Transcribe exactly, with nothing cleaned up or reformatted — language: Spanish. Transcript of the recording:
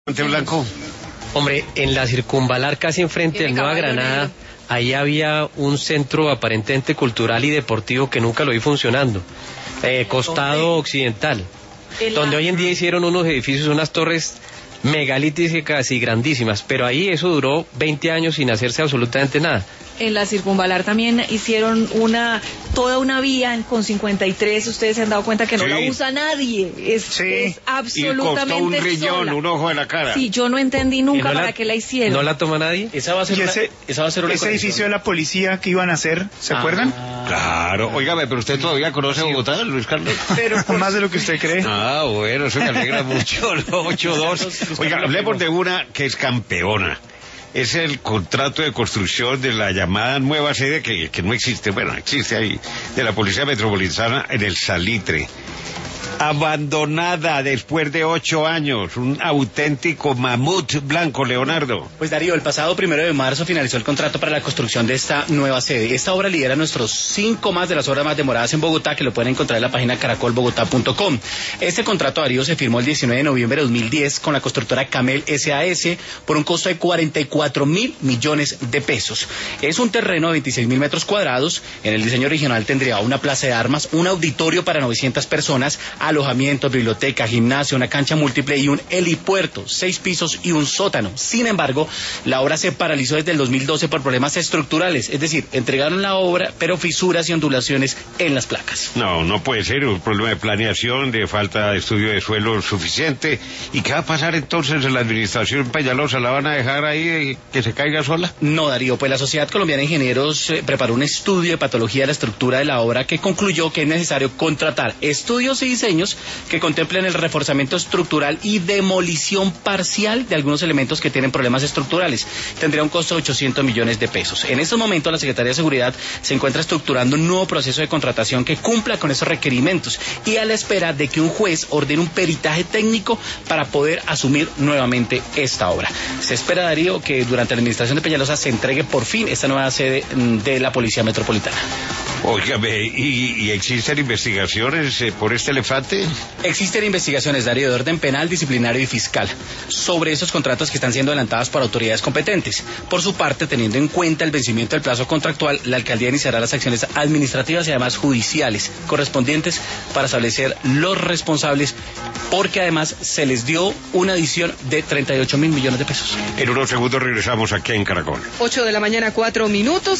Blanco. Hombre, en la Circunvalar, casi enfrente de Nueva Granada, ahí había un centro aparentemente cultural y deportivo que nunca lo vi funcionando, eh, costado occidental, donde hoy en día hicieron unos edificios, unas torres megalíticas y grandísimas, pero ahí eso duró veinte años sin hacerse absolutamente nada. En la Circunvalar también hicieron una toda una vía con cincuenta y tres, ustedes se han dado cuenta que no sí. la usa nadie, es, sí. es absolutamente y costó un riñón, sola. Un ojo de la cara. Sí, yo no entendí nunca no para la, qué la hicieron. ¿No la toma nadie? Esa va a ser una, ese, esa va a ser una ese edificio de la policía que iban a hacer, ¿se ah, acuerdan? Claro, óigame, pero usted todavía conoce sí. Bogotá, Luis Carlos. Pero pues, más de lo que usted cree. Ah, bueno, eso me alegra mucho, ¿no? ocho dos. Oiga, hablemos de una que es campeona. Es el contrato de construcción de la llamada nueva sede que, que no existe, bueno, existe ahí, de la Policía Metropolitana en el Salitre. Abandonada después de ocho años, un auténtico mamut blanco, Leonardo. Pues Darío, el pasado primero de marzo finalizó el contrato para la construcción de esta nueva sede. Esta obra lidera nuestros cinco más de las obras más demoradas en Bogotá, que lo pueden encontrar en la página caracol bogotá punto com. Este contrato, Darío, se firmó el diecinueve de noviembre de dos mil diez con la constructora Camel S A S por un costo de cuarenta y cuatro mil millones de pesos. Es un terreno de veintiséis mil metros cuadrados. En el diseño original tendría una plaza de armas, un auditorio para novecientas personas, alojamiento, biblioteca, gimnasio, una cancha múltiple y un helipuerto, seis pisos y un sótano. Sin embargo, la obra se paralizó desde el dos mil doce por problemas estructurales, es decir, entregaron la obra, pero fisuras y ondulaciones en las placas. No, no puede ser, un problema de planeación, de falta de estudio de suelo suficiente. ¿Y qué va a pasar entonces en la administración Peñalosa? ¿La van a dejar ahí que se caiga sola? No, Darío, pues la Sociedad Colombiana de Ingenieros eh, preparó un estudio de patología de la estructura de la obra que concluyó que es necesario contratar estudios y diseños que contemplen el reforzamiento estructural y demolición parcial de algunos elementos que tienen problemas estructurales. Tendría un costo de ochocientos millones de pesos. En estos momentos la Secretaría de Seguridad se encuentra estructurando un nuevo proceso de contratación que cumpla con esos requerimientos y a la espera de que un juez ordene un peritaje técnico para poder asumir nuevamente esta obra. Se espera, Darío, que durante la administración de Peñalosa se entregue por fin esta nueva sede de la Policía Metropolitana. Óigame, ¿y, y existen investigaciones eh, por este elefante? Existen investigaciones, Darío, de orden penal, disciplinario y fiscal sobre esos contratos que están siendo adelantados por autoridades competentes. Por su parte, teniendo en cuenta el vencimiento del plazo contractual, la alcaldía iniciará las acciones administrativas y además judiciales correspondientes para establecer los responsables, porque además se les dio una adición de treinta y ocho mil millones de pesos. En unos segundos regresamos aquí en Caracol. ocho de la mañana, cuatro minutos.